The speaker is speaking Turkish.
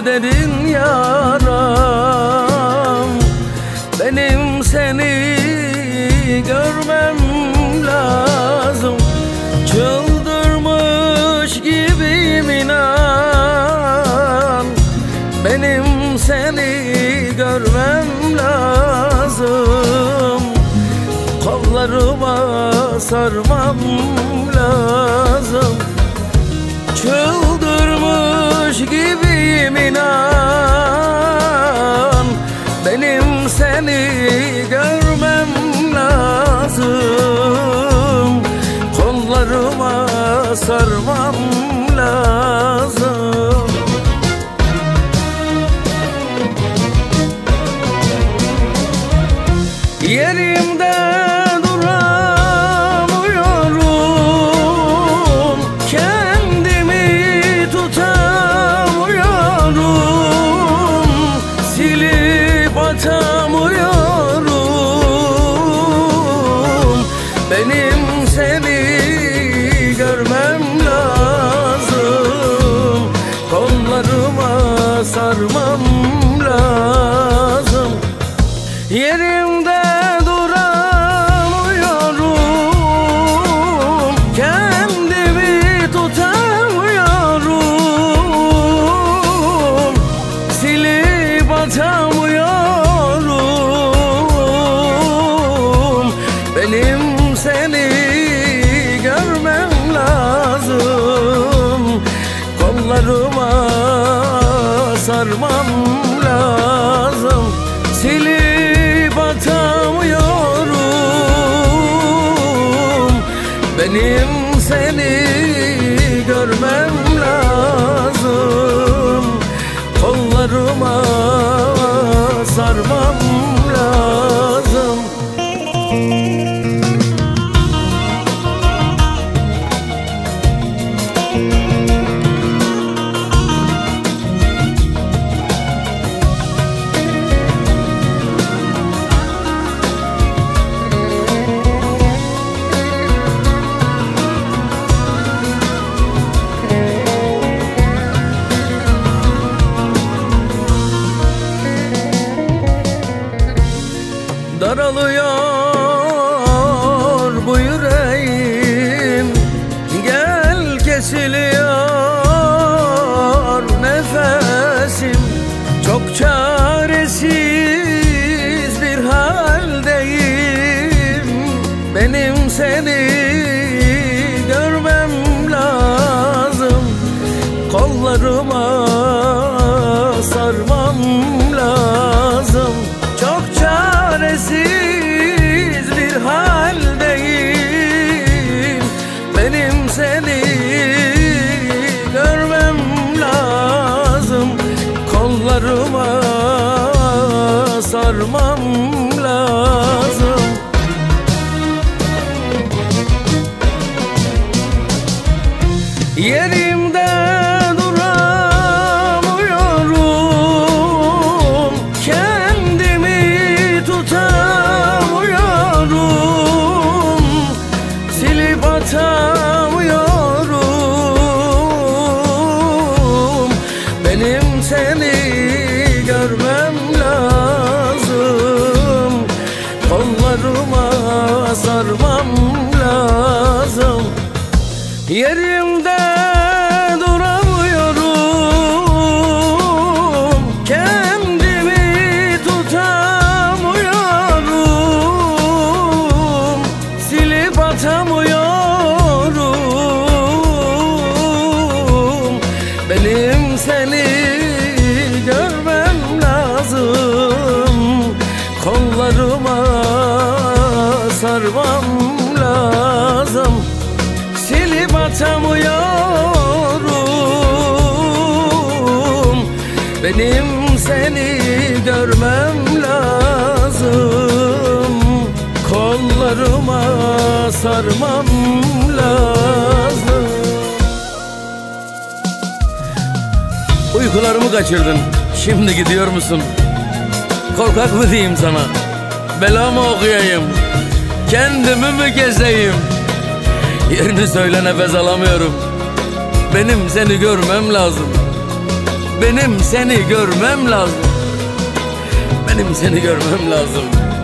derin yaram. Benim seni görmem lazım. Çıldırmış gibiyim inan. Benim seni görmem lazım. Kollarıma sarmam lazım. Çıldırmış gibiyim inan. Benim seni görmem lazım. Kollarıma sarmam lazım. Yerimde duramıyorum, kendimi tutamıyorum, silip atamıyorum. Benim seni görmem lazım. Kollarıma sarmam lazım. Yerimde duramıyorum, kendimi tutamıyorum, silip atamıyorum. Benim seni görmem lazım. Kollarıma sarmam lazım. Silip atamıyorum. Benim seni görmem lazım. Kollarıma sarmam lazım. Daralıyor bu yüreğim, gel kesiliyor nefesim. Çok çaresiz bir haldeyim. Benim seni görmem lazım. Kollarıma sarmam lazım. Çok çaresiz bir haldeyim. Benim seni görmem lazım. Kollarıma sarmam lazım. Yerimde duramıyorum, kendimi tutamıyorum, silip atamıyorum. Benim seni görmem lazım. Kollarıma sarmam lazım. Yerimde duramıyorum, kendimi tutamıyorum, silip atamıyorum. Benim seni görmem lazım. Kollarıma sarmam lazım. Silip atamıyorum. Benim seni görmem lazım. Kollarıma sarmam lazım. Uykularımı kaçırdın, şimdi gidiyor musun? Korkak mı diyeyim sana? Bela mı okuyayım? Kendimi mi gezeyim? Yerini söyle, nefes alamıyorum. Benim seni görmem lazım. Benim seni görmem lazım. Benim seni görmem lazım.